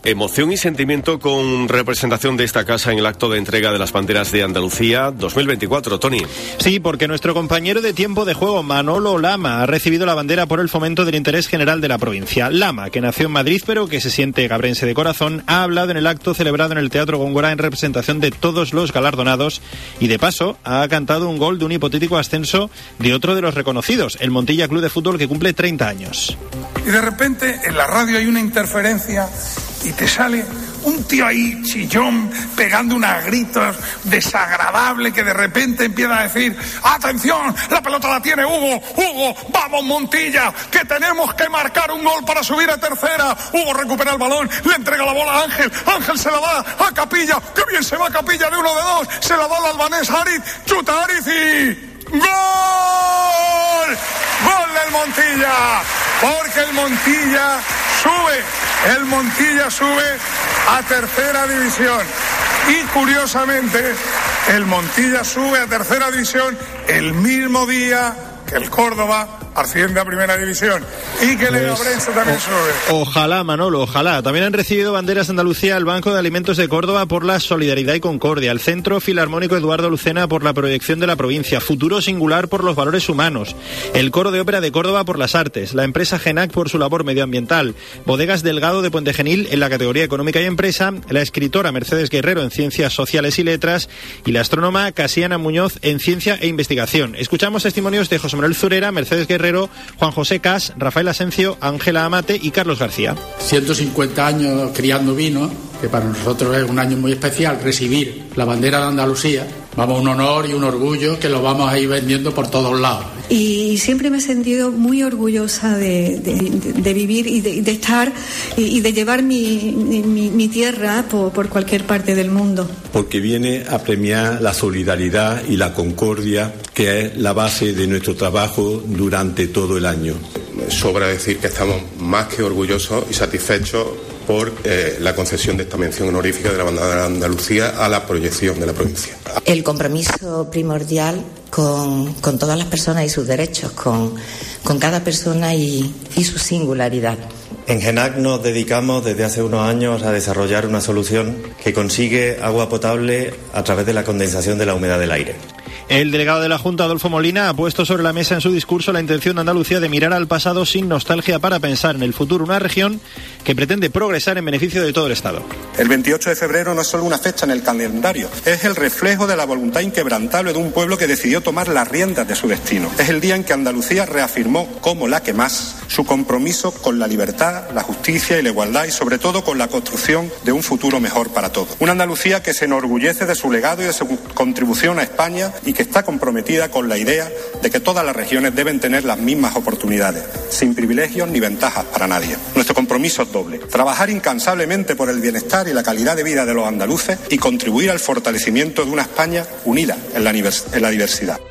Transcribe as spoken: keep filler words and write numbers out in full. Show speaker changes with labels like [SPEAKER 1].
[SPEAKER 1] Emoción y sentimiento con representación de esta casa en el acto de entrega de las banderas de Andalucía dos mil veinticuatro, Tony.
[SPEAKER 2] Sí, porque nuestro compañero de tiempo de juego, Manolo Lama, ha recibido la bandera por el fomento del interés general de la provincia. Lama, que nació en Madrid pero que se siente gabrense de corazón, ha hablado en el acto celebrado en el Teatro Góngora en representación de todos los galardonados y de paso ha cantado un gol de un hipotético ascenso de otro de los reconocidos, el Montilla Club de Fútbol, que cumple treinta años.
[SPEAKER 3] Y de repente en la radio hay una interferencia y te sale un tío ahí chillón pegando unos gritos desagradable que de repente empieza a decir: ¡atención! ¡La pelota la tiene Hugo! ¡Hugo! ¡Vamos, Montilla! ¡Que tenemos que marcar un gol para subir a tercera! Hugo recupera el balón, le entrega la bola a Ángel, Ángel se la da a Capilla, ¡qué bien se va Capilla de uno de dos! Se la da al albanés Ariz, chuta Ariz y... ¡gol! ¡Gol del Montilla! Porque el Montilla sube, el Montilla sube a tercera división. Y curiosamente, el Montilla sube a tercera división el mismo día que el Córdoba asciende a primera división y que el Leganés también sube.
[SPEAKER 2] Ojalá, Manolo, ojalá. También han recibido banderas de Andalucía el Banco de Alimentos de Córdoba por la solidaridad y concordia, el Centro Filarmónico Eduardo Lucena por la proyección de la provincia, Futuro Singular por los valores humanos, el Coro de Ópera de Córdoba por las artes, la empresa Genac por su labor medioambiental, Bodegas Delgado de Puente Genil en la categoría económica y empresa, la escritora Mercedes Guerrero en ciencias sociales y letras y la astrónoma Casiana Muñoz en ciencia e investigación. Escuchamos testimonios de José Manuel Zurera, Mercedes Guerrero, Juan José Cas, Rafael Asencio, Ángela Amate y Carlos García.
[SPEAKER 4] ciento cincuenta años criando vino, que para nosotros es un año muy especial, recibir la bandera de Andalucía. Vamos, un honor y un orgullo que lo vamos a ir vendiendo por todos lados.
[SPEAKER 5] Y siempre me he sentido muy orgullosa de, de, de vivir y de, de estar y, y de llevar mi, mi, mi tierra por, por cualquier parte del mundo.
[SPEAKER 6] Porque viene a premiar la solidaridad y la concordia, que es la base de nuestro trabajo durante todo el año.
[SPEAKER 7] Sobra decir que estamos más que orgullosos y satisfechos por eh, la concesión de esta mención honorífica de la bandera de Andalucía a la proyección de la provincia.
[SPEAKER 8] El compromiso primordial con, con todas las personas y sus derechos, con, con cada persona y, y su singularidad.
[SPEAKER 9] En Genac nos dedicamos desde hace unos años a desarrollar una solución que consigue agua potable a través de la condensación de la humedad del aire.
[SPEAKER 2] El delegado de la Junta, Adolfo Molina, ha puesto sobre la mesa en su discurso la intención de Andalucía de mirar al pasado sin nostalgia para pensar en el futuro, una región que pretende progresar en beneficio de todo el Estado.
[SPEAKER 10] El veintiocho de febrero no es solo una fecha en el calendario, es el reflejo de la voluntad inquebrantable de un pueblo que decidió tomar las riendas de su destino. Es el día en que Andalucía reafirmó como la que más su compromiso con la libertad, la justicia y la igualdad y sobre todo con la construcción de un futuro mejor para todos. Una Andalucía que se enorgullece de su legado y de su contribución a España y que está comprometida con la idea de que todas las regiones deben tener las mismas oportunidades, sin privilegios ni ventajas para nadie. Nuestro compromiso es doble: trabajar incansablemente por el bienestar y la calidad de vida de los andaluces y contribuir al fortalecimiento de una España unida en la, en la diversidad.